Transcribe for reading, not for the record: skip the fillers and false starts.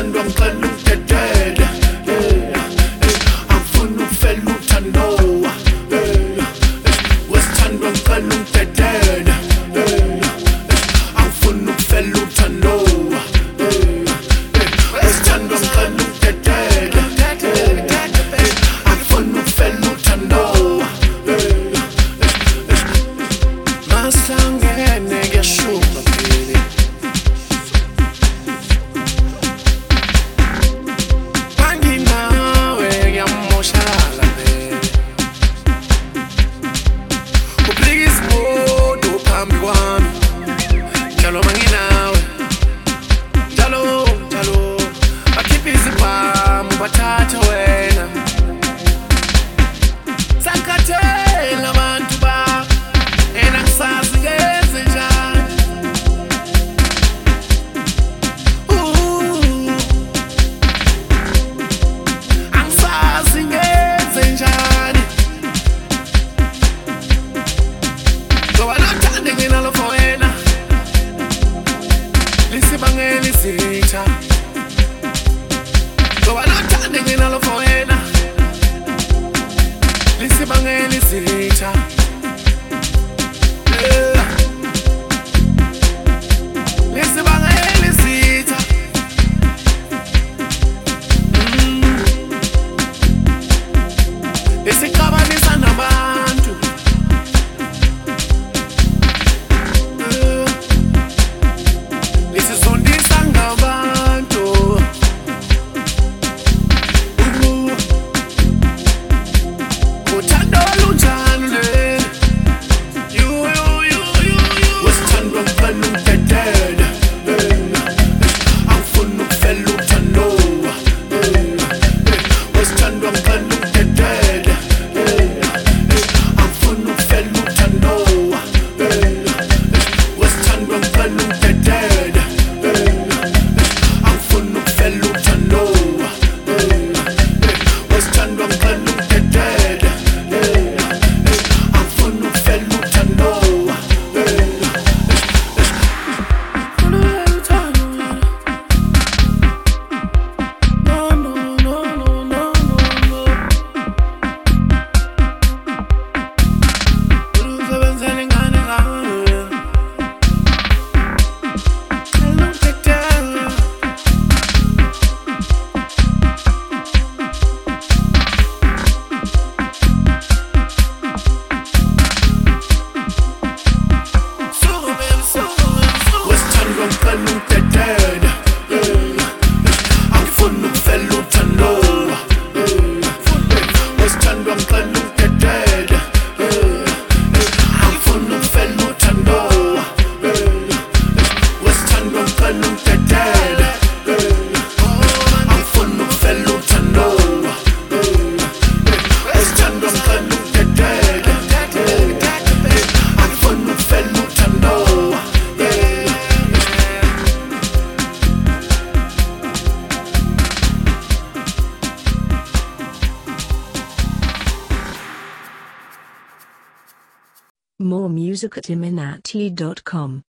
wesithandwa ngicela ungidedele angifuni ukufela uthando wesithandwa ngicela ungidedele angifuni ukufela uthando wesithandwa ngicela ungidedele angifuni ukufela uthando mahlangene kuyashuka phela manginawe kuyamoshala phela ublika isimoto phambi kwami njalo manginawe njalo bakhipha izibhamu bathatha wena sakhathela abantu bakho enangisazi ngenze njani angisazi ngenze njani ngoba nothande nginalo for wena lisibangela izitha ngoba nothande nginalo for wena lisibangela izitha lisibangela izitha lisixabanisa nabantu lisizondisa ngabantu uthando olunjani leli wesithandwa ngicela ungidedele angifuni ukufela uthando wesithandwa ngicela ungidedele angifuni ukufela uthando wesithandwa ngicela ungidedele angifuni ukufela uthando wesithandwa ngicela ungidedele angifuni ukufela uthando More music at iminati.com.